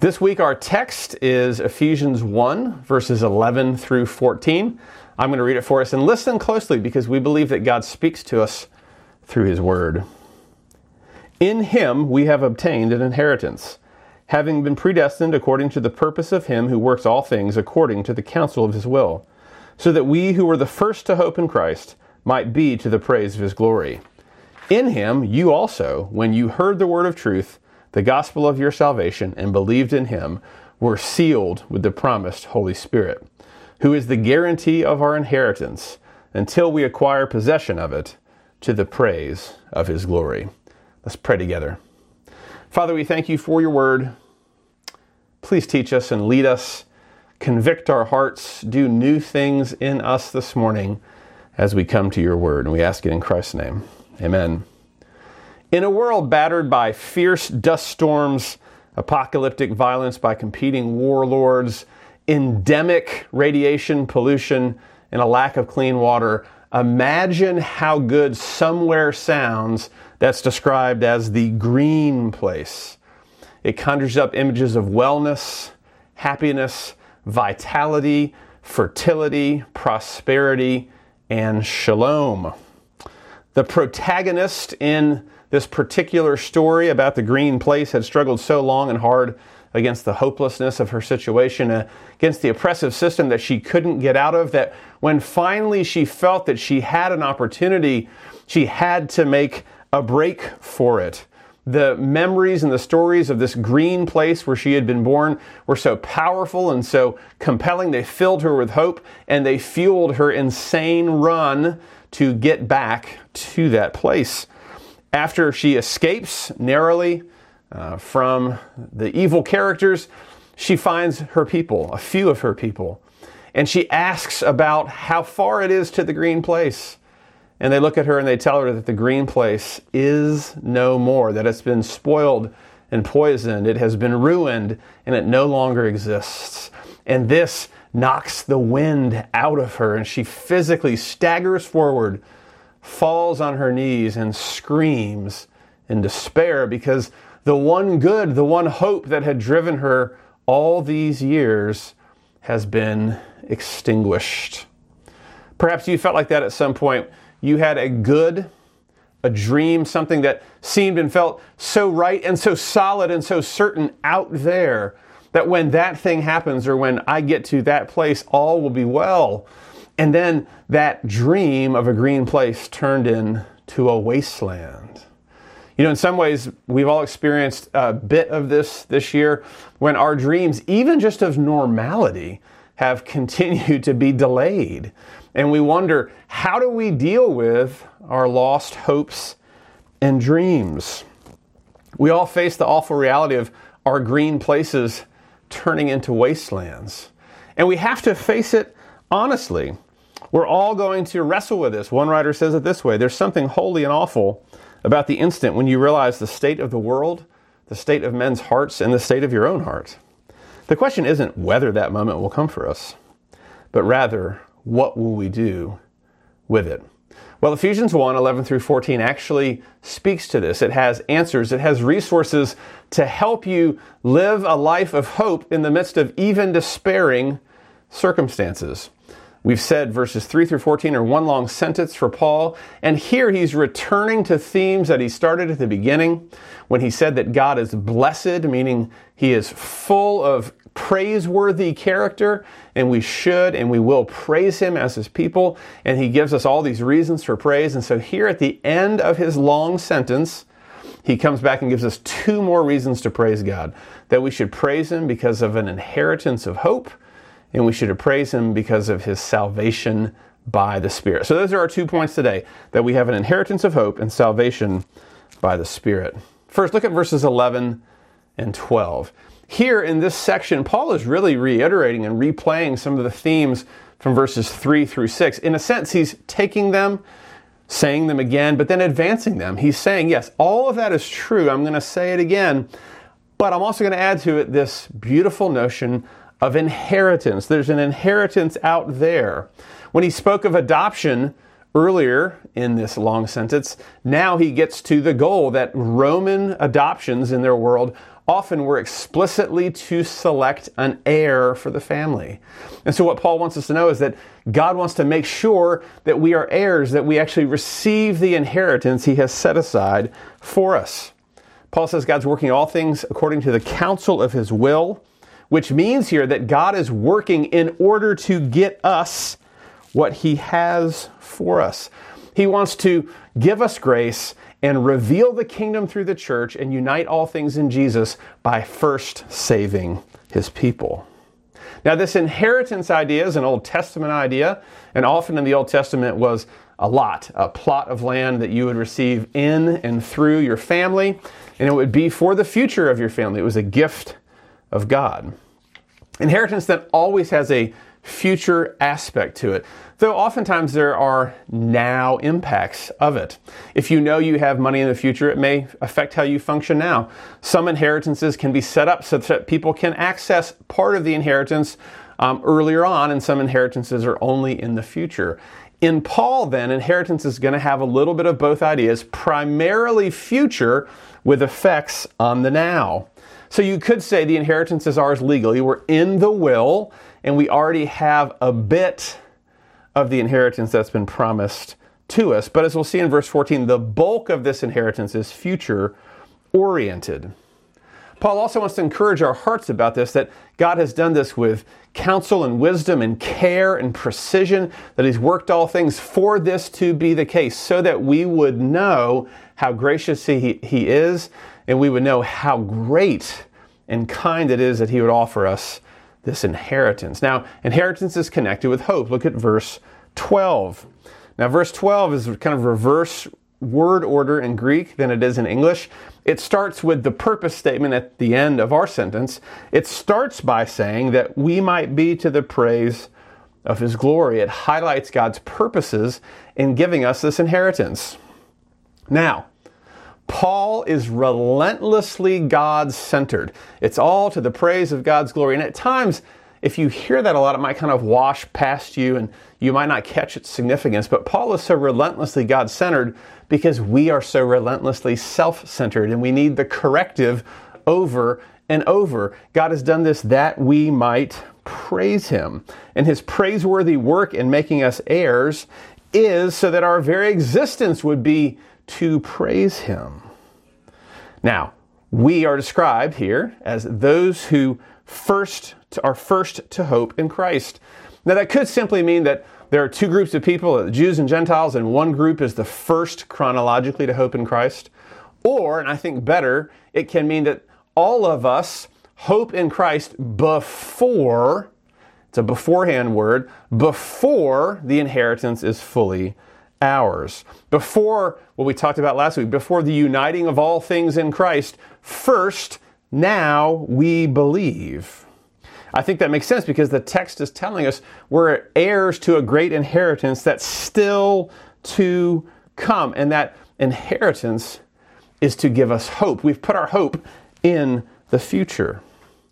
This week our text is Ephesians 1, verses 11 through 14. I'm going to read it for us, and listen closely because we believe that God speaks to us through His Word. In Him we have obtained an inheritance, having been predestined according to the purpose of Him who works all things according to the counsel of His will, so that we who were the first to hope in Christ might be to the praise of His glory. In Him you also, when you heard the word of truth, the gospel of your salvation, and believed in Him, were sealed with the promised Holy Spirit, who is the guarantee of our inheritance until we acquire possession of it to the praise of His glory. Let's pray together. Father, we thank You for Your word. Please teach us and lead us, convict our hearts, do new things in us this morning as we come to Your word. And we ask it in Christ's name. Amen. In a world battered by fierce dust storms, apocalyptic violence by competing warlords, endemic radiation pollution, and a lack of clean water, imagine how good somewhere sounds that's described as the green place. It conjures up images of wellness, happiness, vitality, fertility, prosperity, and shalom. The protagonist in this particular story about the green place had struggled so long and hard against the hopelessness of her situation, against the oppressive system that she couldn't get out of, that when finally she felt that she had an opportunity, she had to make a break for it. The memories and the stories of this green place where she had been born were so powerful and so compelling. They filled her with hope, and they fueled her insane run to get back to that place. After she escapes narrowly from the evil characters, she finds her people, a few of her people, and she asks about how far it is to the green place. And they look at her and they tell her that the green place is no more, that it's been spoiled and poisoned, it has been ruined, and it no longer exists. And this knocks the wind out of her, and she physically staggers forward, falls on her knees, and screams in despair because the one good, the one hope that had driven her all these years has been extinguished. Perhaps you felt like that at some point. You had a dream, something that seemed and felt so right and so solid and so certain out there that when that thing happens or when I get to that place, all will be well. And then that dream of a green place turned into a wasteland. You know, in some ways, we've all experienced a bit of this year when our dreams, even just of normality, have continued to be delayed. And we wonder, how do we deal with our lost hopes and dreams? We all face the awful reality of our green places turning into wastelands. And we have to face it honestly. We're all going to wrestle with this. One writer says it this way: there's something holy and awful about the instant when you realize the state of the world, the state of men's hearts, and the state of your own heart. The question isn't whether that moment will come for us, but rather, what will we do with it? Well, Ephesians 1, 11 through 14 actually speaks to this. It has answers. It has resources to help you live a life of hope in the midst of even despairing circumstances. We've said verses 3 through 14 are one long sentence for Paul, and here he's returning to themes that he started at the beginning when he said that God is blessed, meaning He is full of praiseworthy character, and we should and we will praise Him as His people, and he gives us all these reasons for praise. And so here at the end of his long sentence, he comes back and gives us two more reasons to praise God. That we should praise Him because of an inheritance of hope, and we should praise Him because of His salvation by the Spirit. So those are our 2 points today, that we have an inheritance of hope and salvation by the Spirit. First, look at verses 11 and 12. Here in this section, Paul is really reiterating and replaying some of the themes from verses 3 through 6. In a sense, he's taking them, saying them again, but then advancing them. He's saying, yes, all of that is true. I'm going to say it again, but I'm also going to add to it this beautiful notion of inheritance. There's an inheritance out there. When he spoke of adoption earlier in this long sentence, now he gets to the goal that Roman adoptions in their world often we're explicitly to select an heir for the family. And so what Paul wants us to know is that God wants to make sure that we are heirs, that we actually receive the inheritance he has set aside for us. Paul says God's working all things according to the counsel of his will, which means here that God is working in order to get us what he has for us. He wants to give us grace and reveal the kingdom through the church and unite all things in Jesus by first saving his people. Now, this inheritance idea is an Old Testament idea, and often in the Old Testament was a plot of land that you would receive in and through your family, and it would be for the future of your family. It was a gift of God. Inheritance then always has a future aspect to it, though oftentimes there are now impacts of it. If you know you have money in the future, it may affect how you function now. Some inheritances can be set up so that people can access part of the inheritance earlier on, and some inheritances are only in the future. In Paul, then, inheritance is going to have a little bit of both ideas, primarily future with effects on the now. So you could say the inheritance is ours legally. We're in the will, and we already have a bit of the inheritance that's been promised to us. But as we'll see in verse 14, the bulk of this inheritance is future-oriented. Paul also wants to encourage our hearts about this, that God has done this with counsel and wisdom and care and precision, that he's worked all things for this to be the case, so that we would know how gracious he is, and we would know how great and kind it is that he would offer us this inheritance. Now, inheritance is connected with hope. Look at verse 12. Now, verse 12 is kind of reverse word order in Greek than it is in English. It starts with the purpose statement at the end of our sentence. It starts by saying that we might be to the praise of his glory. It highlights God's purposes in giving us this inheritance. Now, Paul is relentlessly God-centered. It's all to the praise of God's glory. And at times, if you hear that a lot, it might kind of wash past you and you might not catch its significance. But Paul is so relentlessly God-centered because we are so relentlessly self-centered, and we need the corrective over and over. God has done this that we might praise him. And his praiseworthy work in making us heirs is so that our very existence would be to praise him. Now, we are described here as those who are first to hope in Christ. Now, that could simply mean that there are two groups of people, Jews and Gentiles, and one group is the first chronologically to hope in Christ. Or, and I think better, it can mean that all of us hope in Christ before, it's a beforehand word, before the inheritance is fully ours. Before what we talked about last week, before the uniting of all things in Christ, first, now we believe. I think that makes sense because the text is telling us we're heirs to a great inheritance that's still to come. And that inheritance is to give us hope. We've put our hope in the future.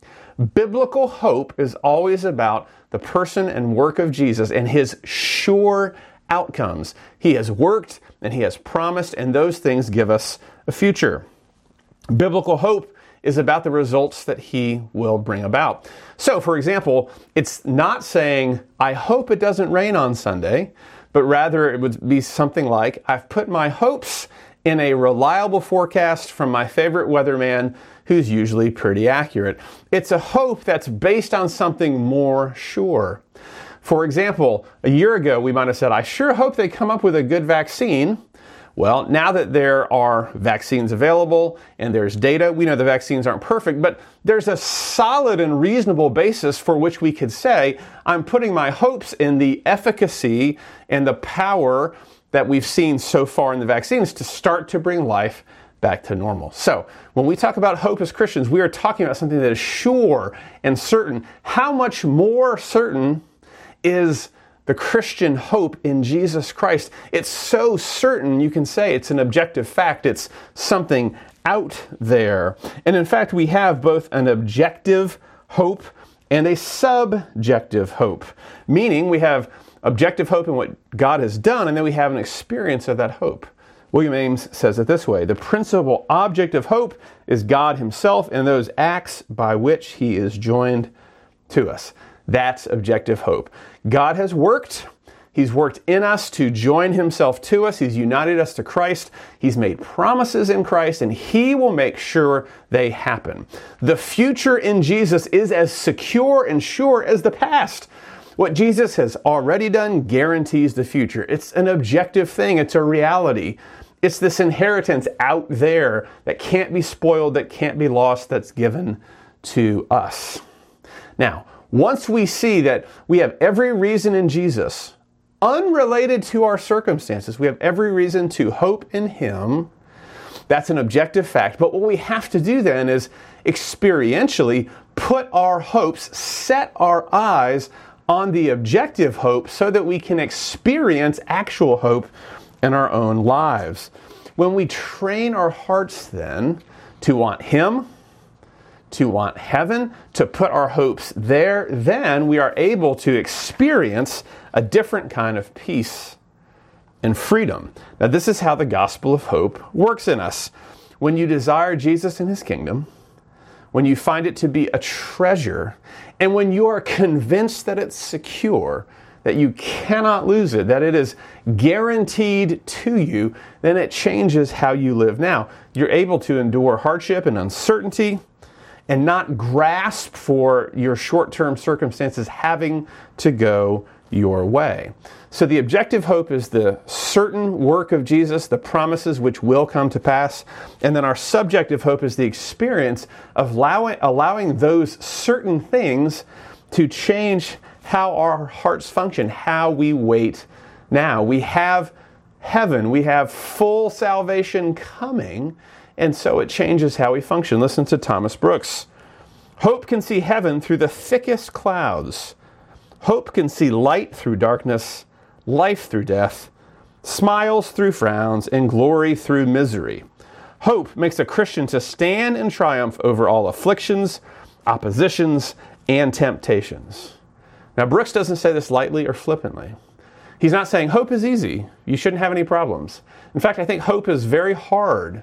Biblical hope is always about the person and work of Jesus and his sure outcomes. He has worked and he has promised, and those things give us a future. Biblical hope is about the results that he will bring about. So, for example, it's not saying, I hope it doesn't rain on Sunday, but rather it would be something like, I've put my hopes in a reliable forecast from my favorite weatherman, who's usually pretty accurate. It's a hope that's based on something more sure. For example, a year ago, we might have said, I sure hope they come up with a good vaccine. Well, now that there are vaccines available and there's data, we know the vaccines aren't perfect, but there's a solid and reasonable basis for which we could say, I'm putting my hopes in the efficacy and the power that we've seen so far in the vaccines to start to bring life back to normal. So, when we talk about hope as Christians, we are talking about something that is sure and certain. How much more certain is the Christian hope in Jesus Christ? It's so certain you can say it's an objective fact. It's something out there. And in fact, we have both an objective hope and a subjective hope. Meaning we have objective hope in what God has done, and then we have an experience of that hope. William Ames says it this way: the principal object of hope is God himself and those acts by which he is joined to us. That's objective hope. God has worked. He's worked in us to join himself to us. He's united us to Christ. He's made promises in Christ, and he will make sure they happen. The future in Jesus is as secure and sure as the past. What Jesus has already done guarantees the future. It's an objective thing. It's a reality. It's this inheritance out there that can't be spoiled, that can't be lost, that's given to us. Now, once we see that we have every reason in Jesus, unrelated to our circumstances, we have every reason to hope in him. That's an objective fact. But what we have to do then is experientially put our hopes, set our eyes on the objective hope so that we can experience actual hope in our own lives. When we train our hearts then to want him, to want heaven, to put our hopes there, then we are able to experience a different kind of peace and freedom. Now, this is how the gospel of hope works in us. When you desire Jesus and his kingdom, when you find it to be a treasure, and when you are convinced that it's secure, that you cannot lose it, that it is guaranteed to you, then it changes how you live. Now, you're able to endure hardship and uncertainty and not grasp for your short-term circumstances having to go your way. So the objective hope is the certain work of Jesus, the promises which will come to pass. And then our subjective hope is the experience of allowing those certain things to change how our hearts function, how we wait now. We have heaven, we have full salvation coming, and so it changes how we function. Listen to Thomas Brooks. Hope can see heaven through the thickest clouds. Hope can see light through darkness, life through death, smiles through frowns, and glory through misery. Hope makes a Christian to stand in triumph over all afflictions, oppositions, and temptations. Now, Brooks doesn't say this lightly or flippantly. He's not saying hope is easy. You shouldn't have any problems. In fact, I think hope is very hard.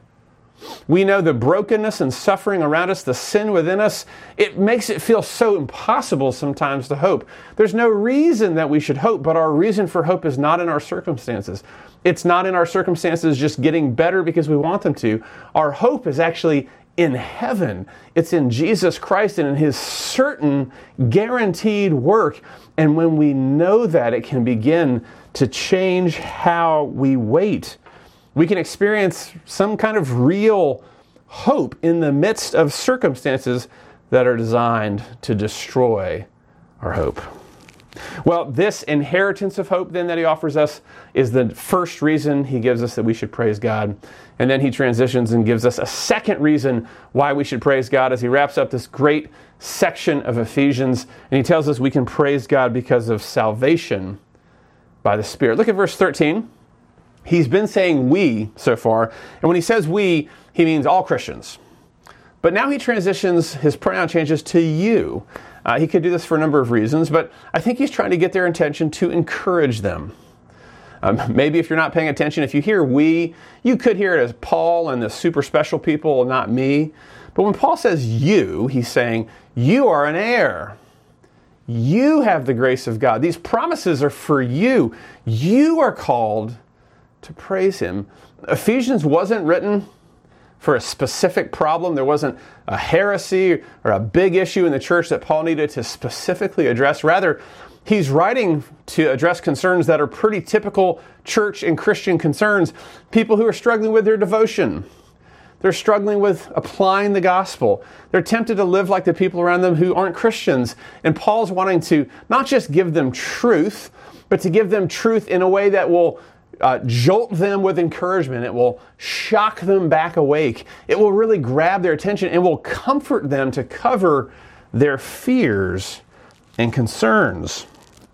We know the brokenness and suffering around us, the sin within us. It makes it feel so impossible sometimes to hope. There's no reason that we should hope, but our reason for hope is not in our circumstances. It's not in our circumstances just getting better because we want them to. Our hope is actually in heaven. It's in Jesus Christ and in his certain guaranteed work. And when we know that, it can begin to change how we wait. We can experience some kind of real hope in the midst of circumstances that are designed to destroy our hope. Well, this inheritance of hope then that he offers us is the first reason he gives us that we should praise God. And then he transitions and gives us a second reason why we should praise God as he wraps up this great section of Ephesians. And he tells us we can praise God because of salvation by the Spirit. Look at verse 13. He's been saying we so far. And when he says we, he means all Christians. But now he transitions, his pronoun changes to you. He could do this for a number of reasons, but I think he's trying to get their attention to encourage them. Maybe if you're not paying attention, if you hear we, you could hear it as Paul and the super special people, not me. But when Paul says you, he's saying you are an heir. You have the grace of God. These promises are for you. You are called to praise him. Ephesians wasn't written for a specific problem. There wasn't a heresy or a big issue in the church that Paul needed to specifically address. Rather, he's writing to address concerns that are pretty typical church and Christian concerns. People who are struggling with their devotion. They're struggling with applying the gospel. They're tempted to live like the people around them who aren't Christians. And Paul's wanting to not just give them truth, but to give them truth in a way that will jolt them with encouragement. It will shock them back awake. It will really grab their attention and will comfort them to cover their fears and concerns.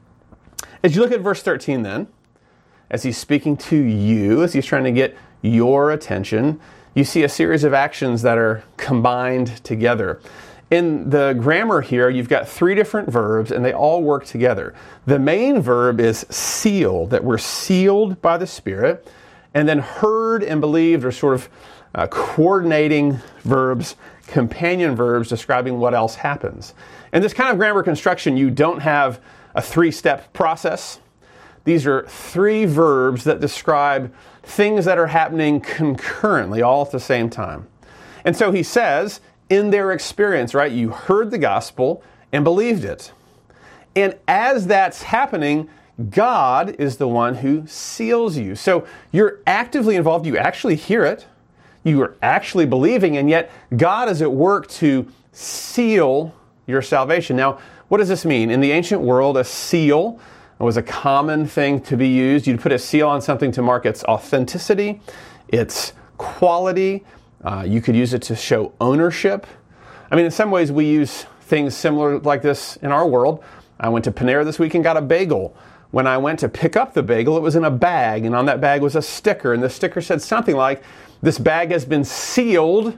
As you look at verse 13 then, as he's speaking to you, as he's trying to get your attention, you see a series of actions that are combined together. In the grammar here, you've got three different verbs, and they all work together. The main verb is seal, that we're sealed by the Spirit. And then heard and believed are sort of coordinating verbs, companion verbs describing what else happens. In this kind of grammar construction, you don't have a 3-step process. These are 3 verbs that describe things that are happening concurrently, all at the same time. And so he says, in their experience, right, you heard the gospel and believed it. And as that's happening, God is the one who seals you. So you're actively involved. You actually hear it. You are actually believing, and yet God is at work to seal your salvation. Now, what does this mean? In the ancient world, a seal was a common thing to be used. You'd put a seal on something to mark its authenticity, its quality. You could use it to show ownership. I mean, in some ways, we use things similar like this in our world. I went to Panera this week and got a bagel. When I went to pick up the bagel, it was in a bag, and on that bag was a sticker, and the sticker said something like, "This bag has been sealed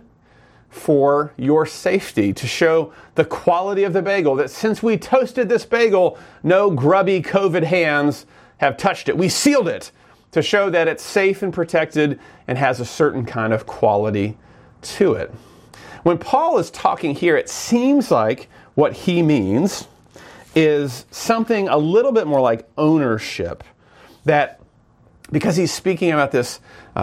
for your safety," to show the quality of the bagel, that since we toasted this bagel, no grubby COVID hands have touched it. We sealed it to show that it's safe and protected and has a certain kind of quality to it. When Paul is talking here, it seems like what he means is something a little bit more like ownership, that because he's speaking about this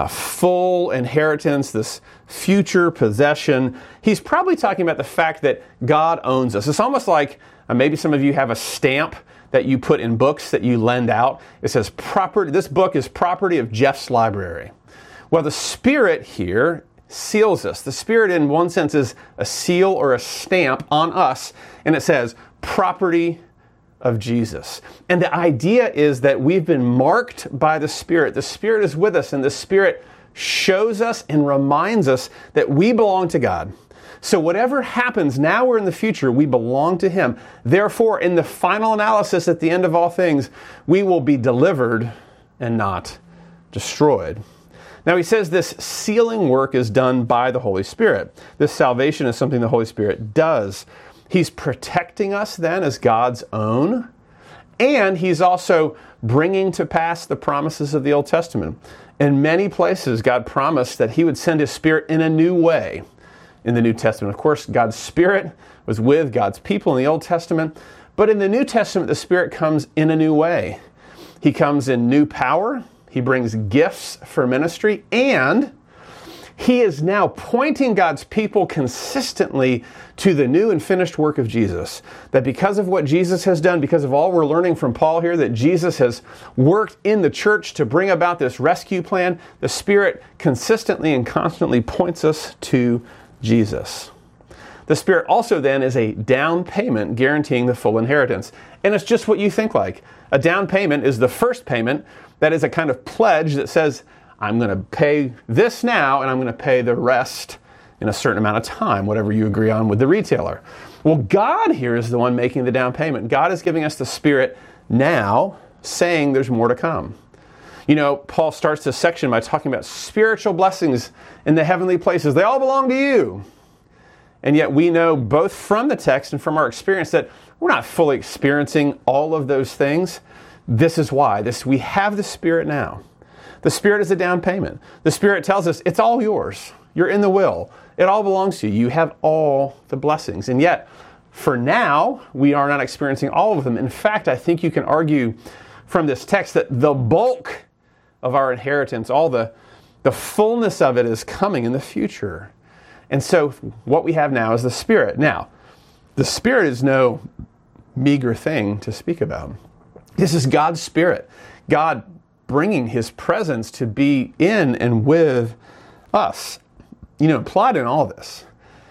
full inheritance, this future possession, he's probably talking about the fact that God owns us. It's almost like maybe some of you have a stamp that you put in books that you lend out. It says, "Property. This book is property of Jeff's library." Well, the Spirit here seals us. The Spirit, in one sense, is a seal or a stamp on us, and it says, "Property of Jesus." And the idea is that we've been marked by the Spirit. The Spirit is with us, and the Spirit shows us and reminds us that we belong to God. So whatever happens now or in the future, we belong to Him. Therefore, in the final analysis at the end of all things, we will be delivered and not destroyed. Now he says this sealing work is done by the Holy Spirit. This salvation is something the Holy Spirit does. He's protecting us then as God's own, and He's also bringing to pass the promises of the Old Testament. In many places, God promised that He would send His Spirit in a new way in the New Testament. Of course, God's Spirit was with God's people in the Old Testament, but in the New Testament, the Spirit comes in a new way. He comes in new power. He brings gifts for ministry, and He is now pointing God's people consistently to the new and finished work of Jesus. That because of what Jesus has done, because of all we're learning from Paul here, that Jesus has worked in the church to bring about this rescue plan, the Spirit consistently and constantly points us to Jesus. The Spirit also then is a down payment guaranteeing the full inheritance. And it's just what you think like. A down payment is the first payment that is a kind of pledge that says, I'm going to pay this now, and I'm going to pay the rest in a certain amount of time, whatever you agree on with the retailer. Well, God here is the one making the down payment. God is giving us the Spirit now, saying there's more to come. You know, Paul starts this section by talking about spiritual blessings in the heavenly places. They all belong to you. And yet we know both from the text and from our experience that we're not fully experiencing all of those things. This is why. We have the Spirit now. The Spirit is a down payment. The Spirit tells us it's all yours. You're in the will. It all belongs to you. You have all the blessings. And yet, for now, we are not experiencing all of them. In fact, I think you can argue from this text that the bulk of our inheritance, all the fullness of it is coming in the future. And so what we have now is the Spirit. Now, the Spirit is no meager thing to speak about. This is God's Spirit. God bringing His presence to be in and with us. You know, implied in all this,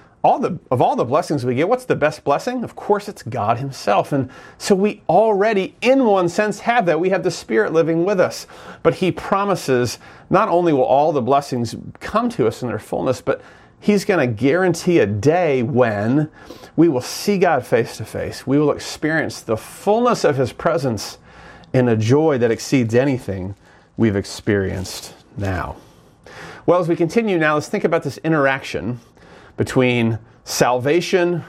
of all the blessings we get, what's the best blessing? Of course, it's God Himself. And so we already, in one sense, have that. We have the Spirit living with us. But He promises not only will all the blessings come to us in their fullness, but He's going to guarantee a day when we will see God face to face. We will experience the fullness of His presence in a joy that exceeds anything we've experienced now. Well, as we continue now, let's think about this interaction between salvation,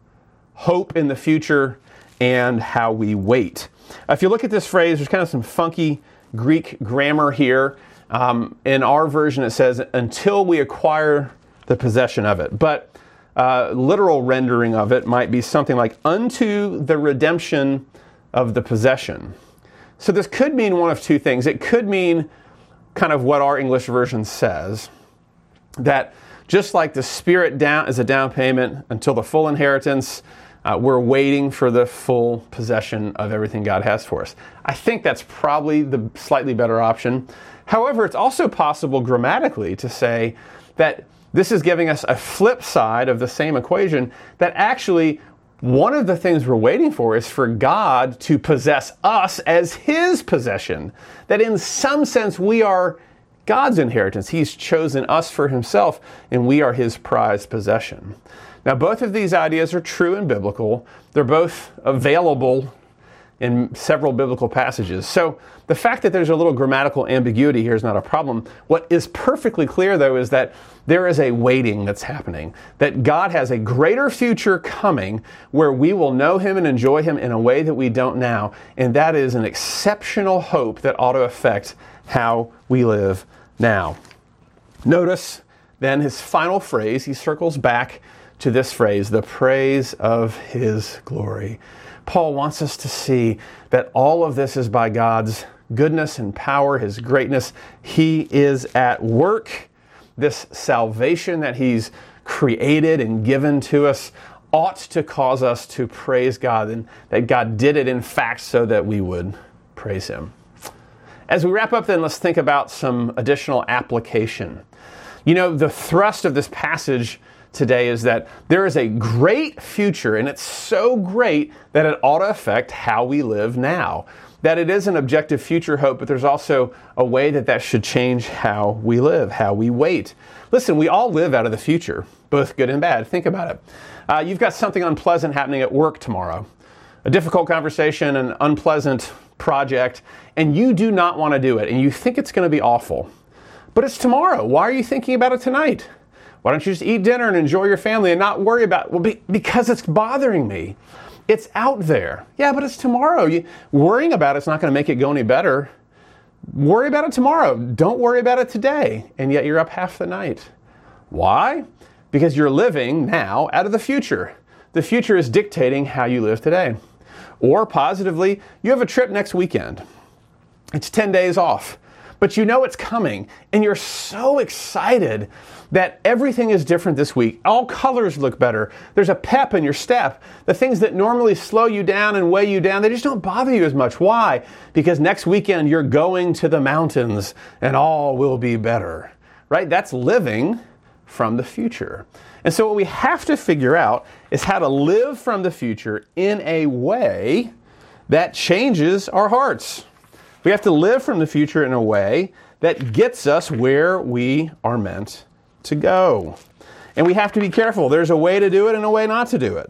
hope in the future, and how we wait. If you look at this phrase, there's kind of some funky Greek grammar here. In our version, it says, until we acquire the possession of it. But literal rendering of it might be something like, unto the redemption of the possession. So this could mean one of two things. It could mean kind of what our English version says, that just like the Spirit down is a down payment until the full inheritance, we're waiting for the full possession of everything God has for us. I think that's probably the slightly better option. However, it's also possible grammatically to say that this is giving us a flip side of the same equation, that actually one of the things we're waiting for is for God to possess us as His possession. That in some sense we are God's inheritance. He's chosen us for Himself, and we are His prized possession. Now, both of these ideas are true and biblical. They're both available in several biblical passages. So the fact that there's a little grammatical ambiguity here is not a problem. What is perfectly clear, though, is that there is a waiting that's happening, that God has a greater future coming where we will know Him and enjoy Him in a way that we don't now. And that is an exceptional hope that ought to affect how we live now. Notice then his final phrase. He circles back to this phrase, the praise of His glory. Paul wants us to see that all of this is by God's goodness and power, His greatness. He is at work. This salvation that He's created and given to us ought to cause us to praise God, and that God did it in fact so that we would praise Him. As we wrap up then, let's think about some additional application. You know, the thrust of this passage today is that there is a great future, and it's so great that it ought to affect how we live now. That it is an objective future hope, but there's also a way that that should change how we live, how we wait. Listen, we all live out of the future, both good and bad. Think about it. You've got something unpleasant happening at work tomorrow, a difficult conversation, an unpleasant project, and you do not want to do it, and you think it's going to be awful. But it's tomorrow. Why are you thinking about it tonight? Why don't you just eat dinner and enjoy your family and not worry about it? Well, because it's bothering me. It's out there. Yeah, but it's tomorrow. Worrying about it's not going to make it go any better. Worry about it tomorrow. Don't worry about it today. And yet you're up half the night. Why? Because you're living now out of the future. The future is dictating how you live today. Or positively, you have a trip next weekend. It's 10 days off. But you know it's coming, and you're so excited that everything is different this week. All colors look better. There's a pep in your step. The things that normally slow you down and weigh you down, they just don't bother you as much. Why? Because next weekend you're going to the mountains, and all will be better. Right? That's living from the future. And so what we have to figure out is how to live from the future in a way that changes our hearts. We have to live from the future in a way that gets us where we are meant to go. And we have to be careful. There's a way to do it and a way not to do it.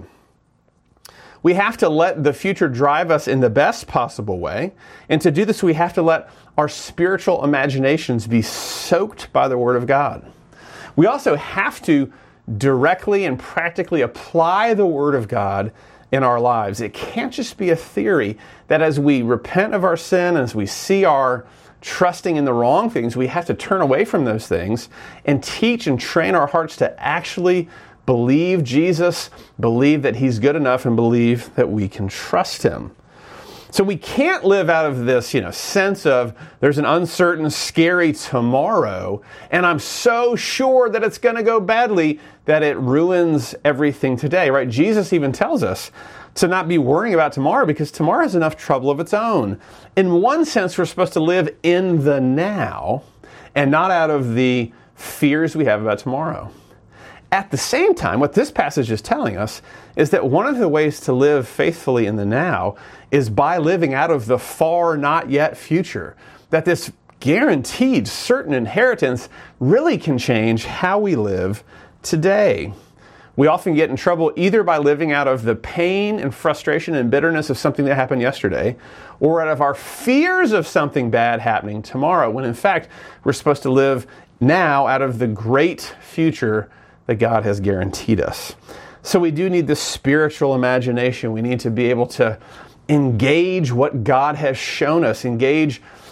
We have to let the future drive us in the best possible way. And to do this, we have to let our spiritual imaginations be soaked by the Word of God. We also have to directly and practically apply the Word of God in our lives. It can't just be a theory that as we repent of our sin, as we see our trusting in the wrong things, we have to turn away from those things and teach and train our hearts to actually believe Jesus, believe that He's good enough, and believe that we can trust Him. So we can't live out of this, sense of there's an uncertain, scary tomorrow, and I'm so sure that it's going to go badly that it ruins everything today, right? Jesus even tells us to not be worrying about tomorrow because tomorrow has enough trouble of its own. In one sense, we're supposed to live in the now and not out of the fears we have about tomorrow. At the same time, what this passage is telling us is that one of the ways to live faithfully in the now is by living out of the far not yet future. That this guaranteed certain inheritance really can change how we live today. We often get in trouble either by living out of the pain and frustration and bitterness of something that happened yesterday, or out of our fears of something bad happening tomorrow, when in fact we're supposed to live now out of the great future that God has guaranteed us. So we do need the spiritual imagination. We need to be able to engage what God has shown us, engage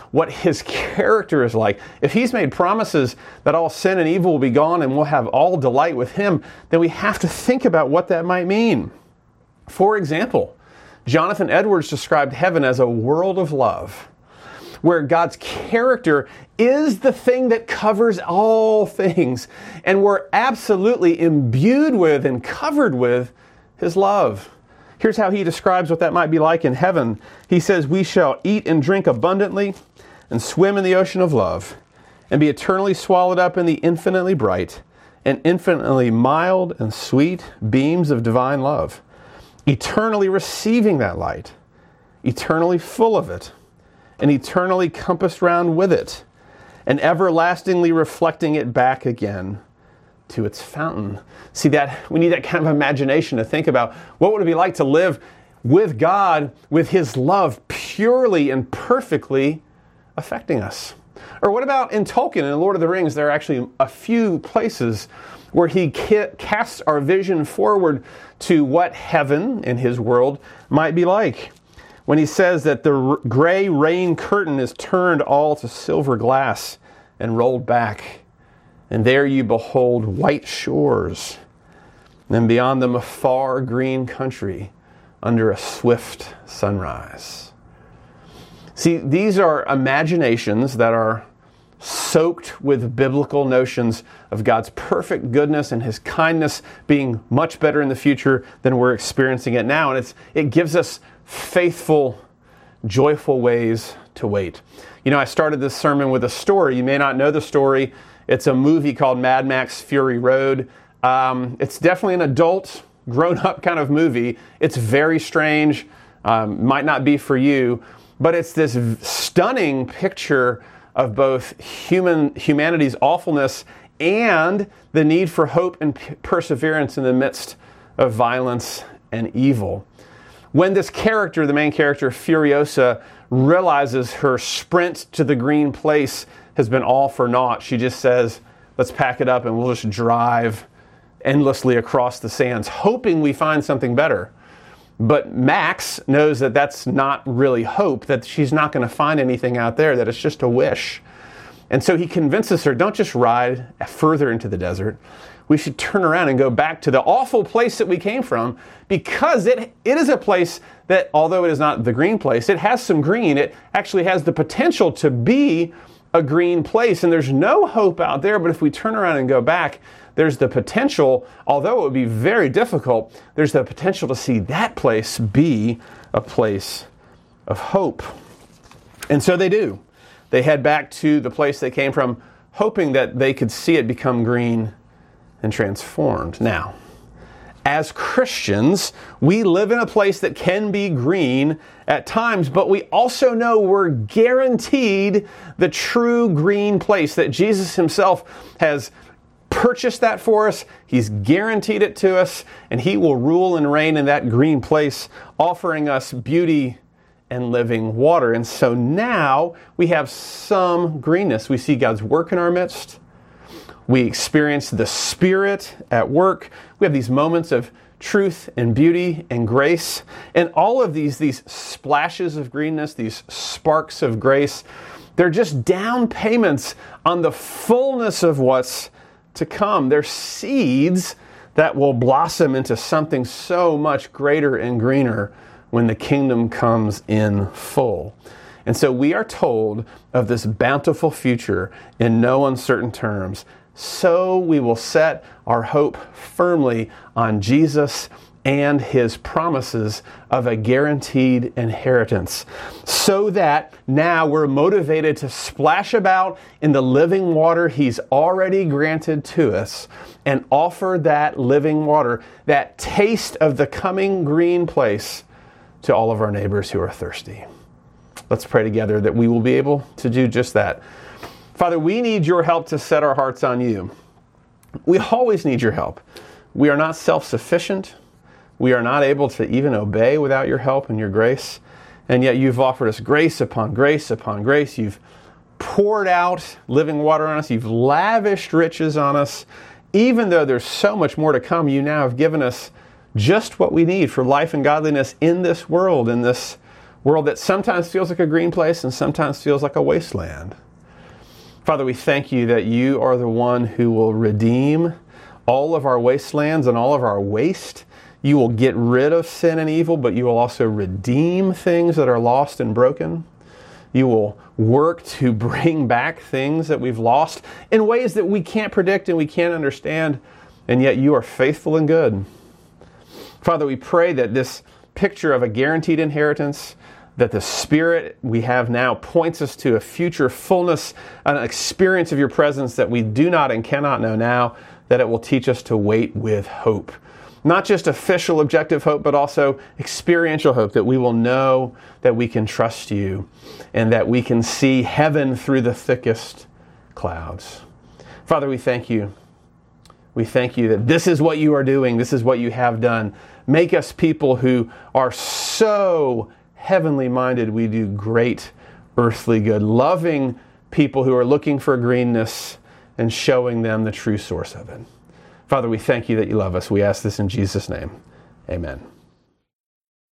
what his character is like. If he's made promises that all sin and evil will be gone and we'll have all delight with him, then we have to think about what that might mean. For example, Jonathan Edwards described heaven as a world of love, where God's character is the thing that covers all things, and we're absolutely imbued with and covered with his love. Here's how he describes what that might be like in heaven. He says, "We shall eat and drink abundantly and swim in the ocean of love and be eternally swallowed up in the infinitely bright and infinitely mild and sweet beams of divine love, eternally receiving that light, eternally full of it, and eternally compassed round with it, and everlastingly reflecting it back again to its fountain." See, that we need that kind of imagination to think about what would it be like to live with God, with his love purely and perfectly affecting us. Or what about in Tolkien, in The Lord of the Rings, there are actually a few places where he casts our vision forward to what heaven in his world might be like. When he says that the gray rain curtain is turned all to silver glass and rolled back, and there you behold white shores, and beyond them a far green country under a swift sunrise. See, these are imaginations that are soaked with biblical notions of God's perfect goodness and his kindness being much better in the future than we're experiencing it now. And it gives us faithful, joyful ways to wait. You know, I started this sermon with a story. You may not know the story. It's a movie called Mad Max Fury Road. It's definitely an adult, grown-up kind of movie. It's very strange. Might not be for you. But it's this stunning picture of both humanity's awfulness and the need for hope and perseverance in the midst of violence and evil. When this character, the main character, Furiosa, realizes her sprint to the green place has been all for naught, she just says, "Let's pack it up and we'll just drive endlessly across the sands, hoping we find something better." But Max knows that that's not really hope, that she's not going to find anything out there, that it's just a wish. And so he convinces her, don't just ride further into the desert. We should turn around and go back to the awful place that we came from, because it is a place that, although it is not the green place, it has some green. It actually has the potential to be a green place. And there's no hope out there, but if we turn around and go back, there's the potential, although it would be very difficult, there's the potential to see that place be a place of hope. And so they do. They head back to the place they came from, hoping that they could see it become green and transformed. Now, as Christians, we live in a place that can be green at times, but we also know we're guaranteed the true green place, that Jesus himself has purchased that for us. He's guaranteed it to us, and he will rule and reign in that green place, offering us beauty and living water. And so now we have some greenness. We see God's work in our midst. We experience the Spirit at work. We have these moments of truth and beauty and grace. And all of these splashes of greenness, these sparks of grace, they're just down payments on the fullness of what's to come. They're seeds that will blossom into something so much greater and greener when the kingdom comes in full. And so we are told of this bountiful future in no uncertain terms. So we will set our hope firmly on Jesus and his promises of a guaranteed inheritance, so that now we're motivated to splash about in the living water he's already granted to us and offer that living water, that taste of the coming green place, to all of our neighbors who are thirsty. Let's pray together that we will be able to do just that. Father, we need your help to set our hearts on you. We always need your help. We are not self-sufficient. We are not able to even obey without your help and your grace. And yet you've offered us grace upon grace upon grace. You've poured out living water on us. You've lavished riches on us. Even though there's so much more to come, you now have given us just what we need for life and godliness in this world, in this world that sometimes feels like a green place and sometimes feels like a wasteland. Father, we thank you that you are the one who will redeem all of our wastelands and all of our waste. You will get rid of sin and evil, but you will also redeem things that are lost and broken. You will work to bring back things that we've lost in ways that we can't predict and we can't understand, and yet you are faithful and good. Father, we pray that this picture of a guaranteed inheritance, that the Spirit we have now points us to a future fullness, an experience of your presence that we do not and cannot know now, that it will teach us to wait with hope. Not just official objective hope, but also experiential hope, that we will know that we can trust you and that we can see heaven through the thickest clouds. Father, we thank you. We thank you that this is what you are doing. This is what you have done. Make us people who are so heavenly minded, we do great earthly good, loving people who are looking for greenness and showing them the true source of it. Father, we thank you that you love us. We ask this in Jesus' name. Amen.